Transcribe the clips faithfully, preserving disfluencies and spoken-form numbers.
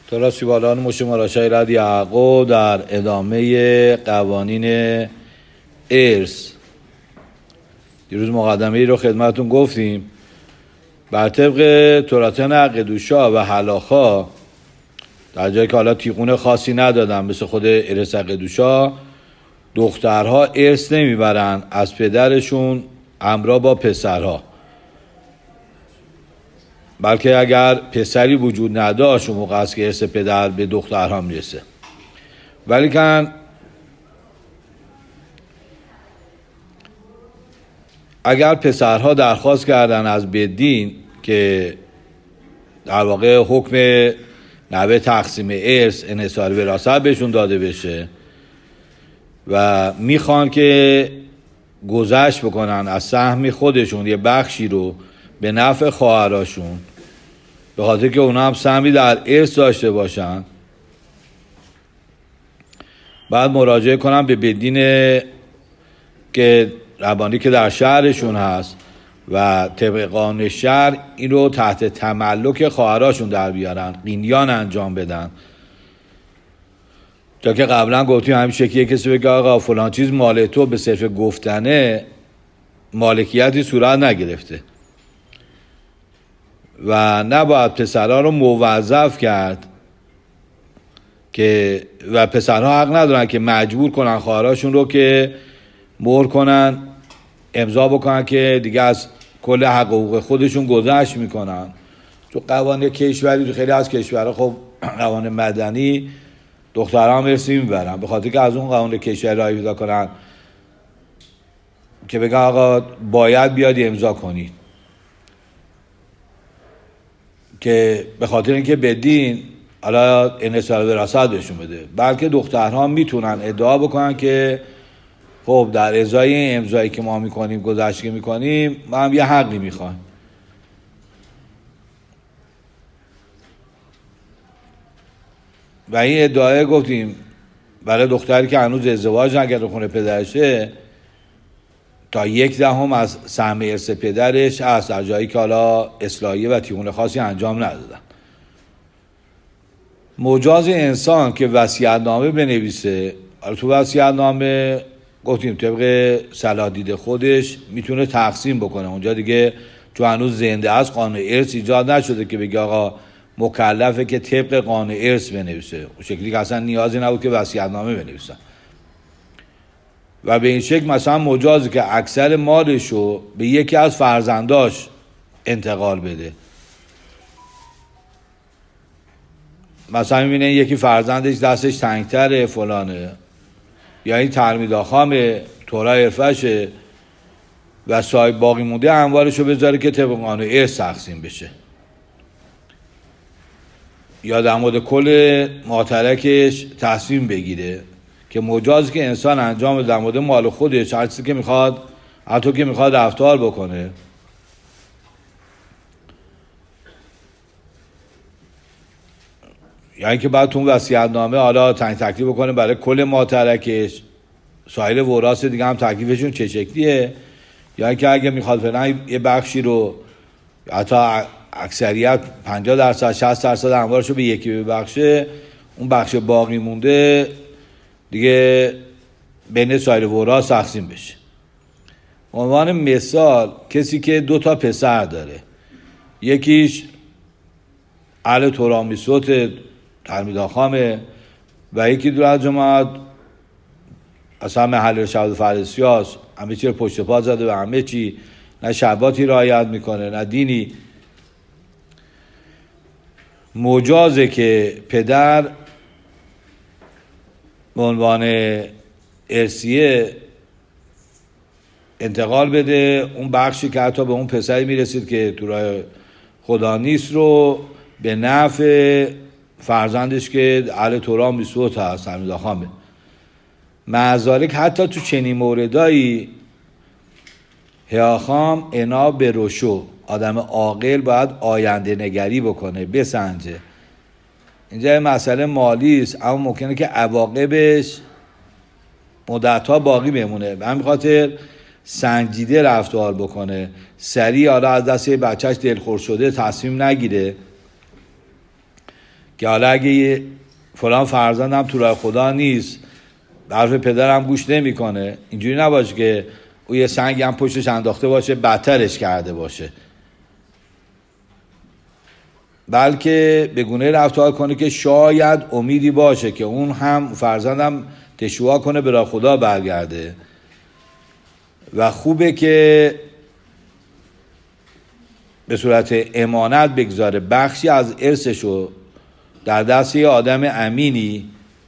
تورا سیبالان مشه مراشای رد یعقوب در ادامه قوانین ارث. دیروز مقدمه ای رو خدمتون گفتیم. بر طبق توراتن عقدوشا و حلاخا، در جایی که حالا تیقون خاصی ندادن مثل خود ارث عقدوشا، دخترها ارث نمیبرن از پدرشون همراه با پسرها، بلکه اگر پسری وجود نداشت اون موقع است که ارث پدر به دخترها میرسه. ولی کن اگر پسرها درخواست کردن از بدین که در واقع حکم نحوه تقسیم ارث انحصار وراثت بهشون داده بشه و میخوان که گذشت بکنن از سهم خودشون یه بخشی رو به نفع خواهراشون، به خاطر که اونا هم سهمی در ارث داشته باشن، بعد مراجعه کنن به بدین که ربانی که در شهرشون هست و طبق قانون شهر این رو تحت تملک خواهراشون در بیارن، قینیان انجام بدن. جا که قبلا گفتیم همیشه که کسی بگه آقا فلان چیز مال تو به صرف گفتنه مالکیتی صورت نگرفته و نباید پسرها رو موظف کرد که و پسرها حق ندارن که مجبور کنن خواهراشون رو که مهر کنن، امضا بکنن که دیگه از کل حق حقوق خودشون گذشت میکنن. تو قوانین کشوری، تو خیلی از کشورها خب قوانین مدنی دخترها هم ارث میبرن، به خاطر که از اون قوانین کشوری رای پیدا کنن که بگن آقا باید بیاد امضا کنید، که به خاطر اینکه بدین حالا انحصار وراثت بهشون بده. بلکه دخترها میتونن ادعا بکنن که خب در ازای این امضایی که ما میکنیم، گذشت که میکنیم، ما هم یه حقی میخوایم. و این ادعای گفتیم برای دختری که هنوز ازدواج نکرده خونه پدرشه تا یک دهم از سهم ارث پدرش هست، در جایی که حالا اصلاحیه و تیغون خاصی انجام ندادن. مجاز انسان که وصیت‌نامه بنویسه، تو وصیت‌نامه گفتیم طبق صلاح دید خودش میتونه تقسیم بکنه. اونجا دیگه چون هنوز زنده است قانون ارث ایجاد نشده که بگه آقا مکلفه که طبق قانون ارث بنویسه. اون شکلی که اصلا نیازی نبود که وصیت‌نامه بنویسن. و به این شکل مثلا مجازه که اکثر مالشو به یکی از فرزنداش انتقال بده. مثلا میبینه یکی فرزندش دستش تنگتره فلانه، یا این ترمیداخامه تورا عرفشه و صاحب باقی مونده اموالشو بذاره که طبق قانون ارث تقسیم بشه، یا در مورد کل ماترکش تصمیم بگیره، که مجاز که انسان انجام در مورد مال خودش هر چیزی که میخواد، حتی که میخواد رفتار بکنه. یعنی که بعد تو وصیت‌نامه حالا تنگ تکلیف بکنه برای کل ماترکش، سایر وراث دیگه هم تکلیفشون چه شکلیه، یا که اگه میخواد فعلا یه بخشی رو حتی اکثریت پنجاه درصد شصت درصد اموالشو به یکی ببخشه، اون بخش باقی مونده دیگه بین سایر وراث تقسیم بشه. عنوان مثال کسی که دو تا پسر داره، یکیش اهل تورامیسوت ترمیداخامه و یکی دور از جماعت اصلا محل شهاد فردسی هست، همه چی رو پشت پا زده و همه چی، نه شرباتی رعایت میکنه نه دینی. مجازه که پدر به عنوان ارثیه انتقال بده اون بخشی که حتی به اون پسری میرسید که تو راه خدا نیست رو به نفع فرزندش که اهل تورا میسوت هست، ترمیداخامه. معذالک حتی تو چنین موردایی هیاخام انا به روشو، آدم عاقل باید آینده نگری بکنه، بسنجه. اینجا یه مسئله مالی است، اما ممکنه که عواقبش مدت‌ها باقی بمونه. به همین خاطر سنجیده رفتار بکنه، سریع حالا از دست بچهش دلخور شده تصمیم نگیره که حالا اگه فلان فرزندم تو راه خدا نیست، حرف پدرم گوش نمیکنه، اینجوری نباشه که او یه سنگی هم پشتش انداخته باشه بدترش کرده باشه، بلکه به گونه رفتار کنه که شاید امیدی باشه که اون هم فرزندم تشویق کنه به راه خدا برگرده. و خوبه که به صورت امانت بگذاره، بخشی از ارثشو در دست یه آدم امینی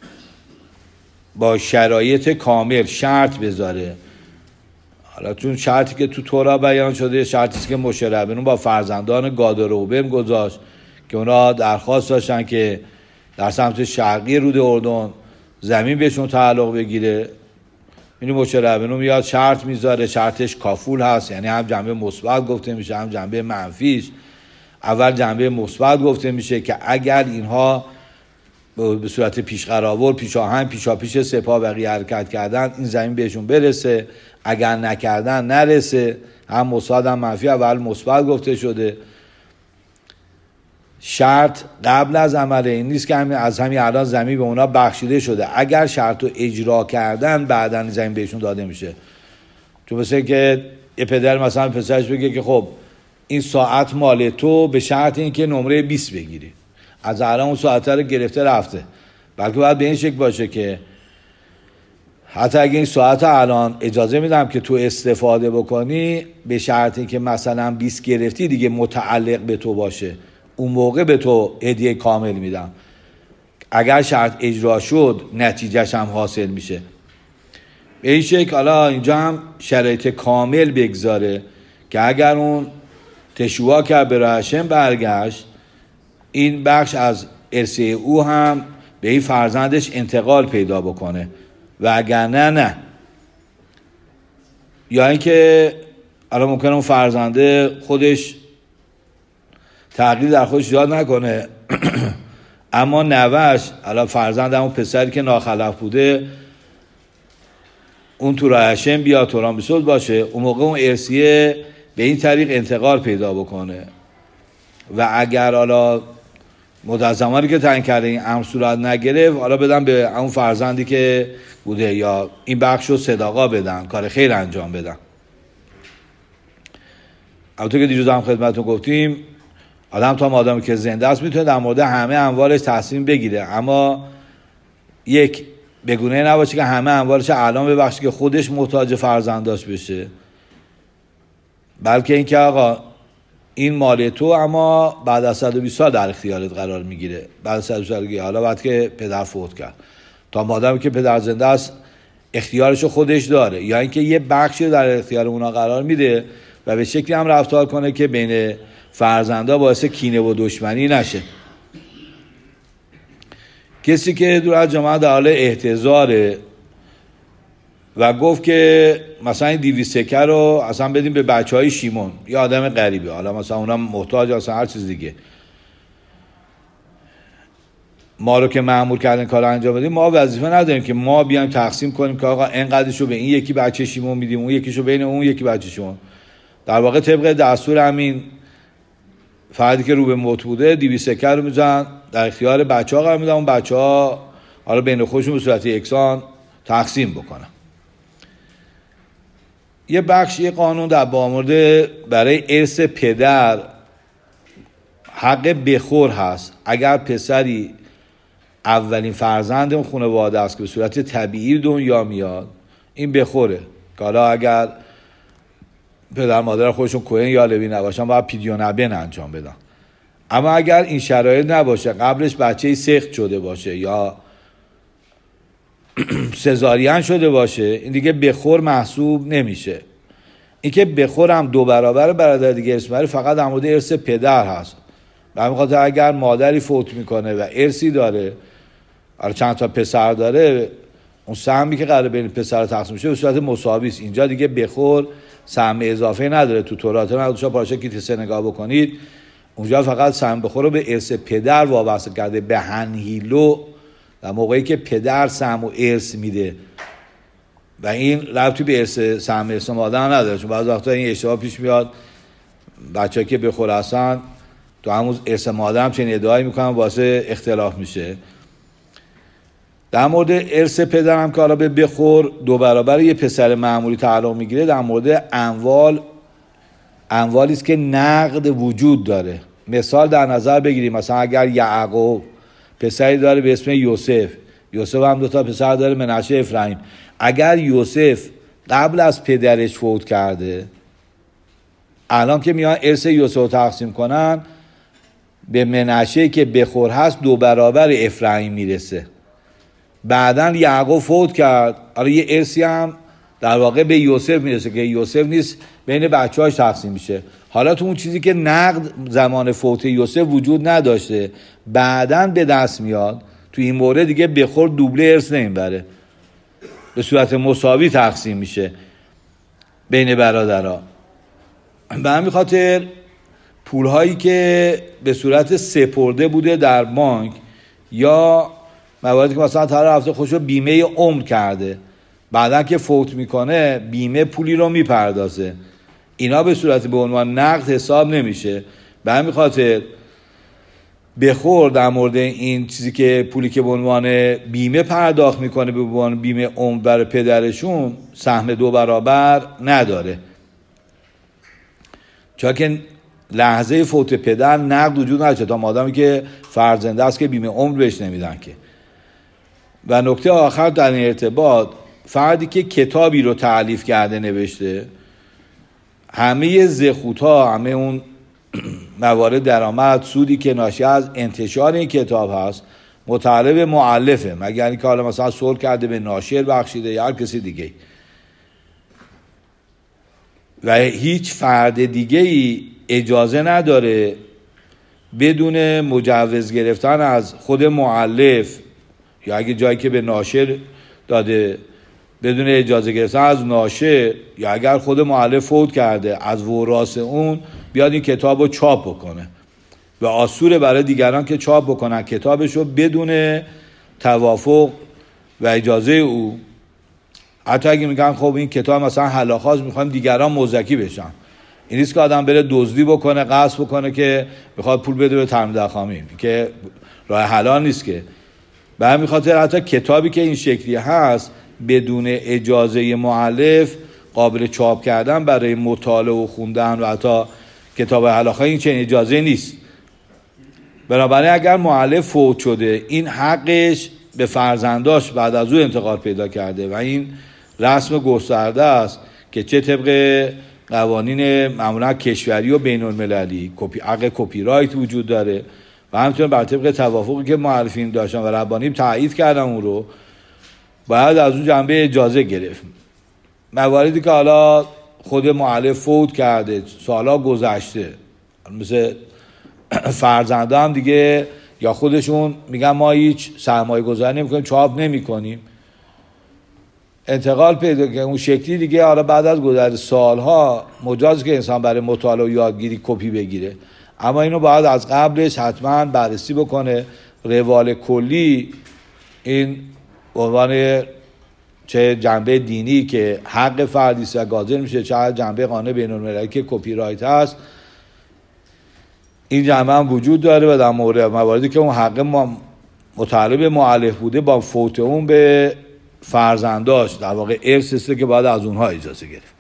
با شرایط کامل شرط بذاره. حالا چون شرطی که تو تورا بیان شده شرطی که مشه ربینون با فرزندان گاد و روبن گذاشت که اونا درخواست داشتن که در سمت شرقی رود اردن زمین بهشون تعلق بگیره. این مشه ربینون میاد شرط میذاره، شرطش کافول هست، یعنی هم جنبه مثبت گفته میشه هم جنبه منفیش. اول جنبه مثبت گفته میشه که اگر اینها به صورت پیشقراول پیشاهنگ پیشاپیش سپاه بقیه حرکت کردن این زمین بهشون برسه، اگر نکردن نرسه. هم مثبت هم منفی، اول مثبت گفته شده. شرط قبل از عمل این نیست که همین از همین الان زمین به اونا بخشیده شده، اگر شرط رو اجرا کردن بعدن زمین بهشون داده میشه. چون مثل که یه پدر مثلا پسرش بگه که خب این ساعت مال تو به شرط این که نمره بیست بگیری، از الان اون ساعت رو گرفته رفته، بلکه باید به این شکل باشه که حتی اگه این ساعت الان اجازه میدم که تو استفاده بکنی به شرطی که مثلا بیست گرفتی دیگه متعلق به تو باشه، اون موقع به تو هدیه کامل میدم. اگر شرط اجرا شد نتیجهش هم حاصل میشه. به این شکل حالا اینجا هم شرایط کامل بگذاره که اگر اون تشویق کرد به راه هشم برگشت، این بخش از ارث او هم به این فرزندش انتقال پیدا بکنه، و اگر نه نه. یا اینکه الان ممکنه اون فرزنده خودش تغییر در خودش ایجاد نکنه اما نوش، الان فرزند همون پسری که ناخلف بوده اون تو راه هشم بیاد توران بیسود باشه، اون موقع اون ارثیه به این طریق انتقال پیدا بکنه. و اگر حالا مدت زمانی که تعیین کرده این امر صورت نگرفت، حالا بدن به اون فرزندی که بوده یا این بخش رو صداقا بدن، کار خیر انجام بدن. البته که دیروز هم خدمتتون گفتیم آدم تا آدمی که زنده است میتونه در مورد همه اموالش تصمیم بگیره، اما یک بگونه نباشه که همه اموالش الان ببخشه که خودش محتاج فرزنداش بشه، بلکه اینکه آقا این مال تو اما بعد از صد و بیست سال در اختیارت قرار میگیره. بعد از صد و بیست سال حالا بعد که پدر فوت کرد، تا آدمی که پدر زنده است اختیارشو خودش داره، یا اینکه یه بخشی در اختیار اونا قرار میده و به شکلی هم رفتار کنه که بین فرزندا باعث کینه و دشمنی نشه. کسی که دور از جماعت در حال احتضاره و گفت که مثلا این دیویست سکه رو اصلا بدیم به بچه های شیمون، یه آدم غریبه، حالا مثلا اونا محتاج اصلا هر چیز دیگه، ما رو که مأمور کردن کار انجام بدیم، ما وظیفه نداریم که ما بیایم تقسیم کنیم که آقا اینقدرشو به این یکی بچه شیمون میدیم، اون یکیشو بین اون یکی بچه شیمون. در واقع طبق دستور همین فردی که رو به موت بوده دیویست سکه رو میزن در اختیار بچه ها قرار میدن، اون بچه ها حالا بین خودشون به صورت یکسان تقسیم بکنن. یه بخش یه قانون در مورد برای ارث پدر حق بخور هست. اگر پسری اولین فرزند اون خانواده است که به صورت طبیعی دنیا میاد، این بخوره که حالا اگر پدر مادر خودشون کوهن یا لوی نباشن باید پیدیونبن انجام بدن. اما اگر این شرایط نباشه، قبلش بچه سخت شده باشه یا سزارین شده باشه، این دیگه بخور محسوب نمیشه. این که بخور هم دو برابر برادر دیگه ارث میبره فقط در مورد ارث پدر هست. به همین خاطر اگر مادری فوت میکنه و ارثی داره، چند تا پسر داره، اون سهمی که قراره بین پسر تقسیم میشه به صورت مساوی است. اینجا دیگه بخور سهم اضافه نداره. تو تورات ندوشا پارچه که سه نگاه بکنید، اونجا فقط سهم بخور رو به ارث پدر وابسته کرده، به هنهیلو، در موقعی که پدر سهم و ارث میده و این ربطی به ارث سهم ارث مادر نداره. چون بعضی وقتا این اشتباه پیش میاد، بچه‌ها که بخور هستن تو همون ارث مادر هم چنین ادعایی میکنن واسه اختلاف میشه. در مورد ارث پدر هم که حالا به بخور دو برابر یه پسر معمولی تعلق میگیره، در مورد اموال اموالی است که نقد وجود داره. مثال در نظر بگیریم، مثلا اگر یعقوب پسری داره به اسم یوسف، یوسف هم دو تا پسر داره منشه افرایم، اگر یوسف قبل از پدرش فوت کرده، الان که میان ارث یوسف رو تقسیم کنن، به منشه که بخور هست دو برابر افرایم میرسه. بعدن یعقوب فوت کرد، حالا یه ارثی هم در واقع به یوسف میرسه که یوسف نیست، بین بچه‌هاش تقسیم میشه. حالا تو اون چیزی که نقد زمان فوت یوسف وجود نداشته بعدن به دست میاد، تو این مورد دیگه بخور دوبله ارث نمیبره، به صورت مساوی تقسیم میشه بین برادرها. به همین خاطر پولهایی که به صورت سپرده بوده در بانک یا مواردی که مثلا طرف رفته خودشو بیمه عمر کرده، بعدن که فوت میکنه بیمه پولی رو میپردازه، اینا به صورت به عنوان نقد حساب نمیشه. به همین خاطر بخور در مورد این چیزی که پولی که به عنوان بیمه پرداخت میکنه به عنوان بیمه عمر برای پدرشون سهم دو برابر نداره، چون که لحظه فوت پدر نقد وجود نداره تا مادامی که فرزنده است که بیمه عمر بهش نمیدن که. و نکته آخر در این ارتباط، فردی که کتابی رو تألیف کرده نوشته، همه زخوت‌ها، همه اون موارد درآمد سودی که ناشی از انتشار این کتاب هست متعلق به مؤلفه، مگر اینکه حالا مثلا صلح کرده به ناشر بخشیده یا هر کسی دیگه، و هیچ فرد دیگه ای اجازه نداره بدون مجوز گرفتن از خود مؤلف یا اگه جایی که به ناشر داده بدون اجازه گرفتن از ناشر، یا اگر خود مؤلف فوت کرده از وراث اون بیاد این کتاب رو چاپ بکنه و آسوره برای دیگران که چاپ بکنن کتابش رو بدون توافق و اجازه او. حتی اگه میگن خب این کتاب مثلا حلاخاز میخوایم دیگران مزدکی بشن، این نیست که آدم بره دزدی بکنه، غصب بکنه که بخواد پول بده به تامین خامی، که راه حلال نیست که. به همین خاطر حتی کتابی که این شکلی هست بدون اجازه مؤلف قابل چاپ کردن برای مطالعه و خوندن و حتی کتاب حلاخا این چنین اجازه نیست. بنابراین اگر مؤلف فوت شده این حقش به فرزنداش بعد از او انتقال پیدا کرده و این رسم گسترده است که چه طبق قوانین معمولا کشوری و بین المللی کپی حق کپی رایت وجود داره و همچنین بر طبق توافقی که مؤلفین داشتن و ربانی تایید کردن اون رو باید از اون جنبه اجازه گرفت. مواردی که حالا خود مؤلف فوت کرده سالا گذشته، مثل فرزنده هم دیگه یا خودشون میگن ما هیچ سرمایه گذاری نمی کنیم، چاپ نمی کنیم، انتقال پیدا که اون شکلی دیگه حالا بعد از گذر سالها مجاز که انسان برای مطالعه و یادگیری کپی بگیره، اما اینو باید از قبلش حتما بررسی بکنه. روال کلی این عنوان چه جنبه دینی که حق فردی است و گازر میشه، چه جنبه قانون بین المللی که کپی رایت هست، این جنبه هم وجود داره و در مورد مواردی که اون حق ما متعلق به مؤلف بوده با فوت اون به فرزنداش در واقع ارث است که باید از اونها اجازه گرفت.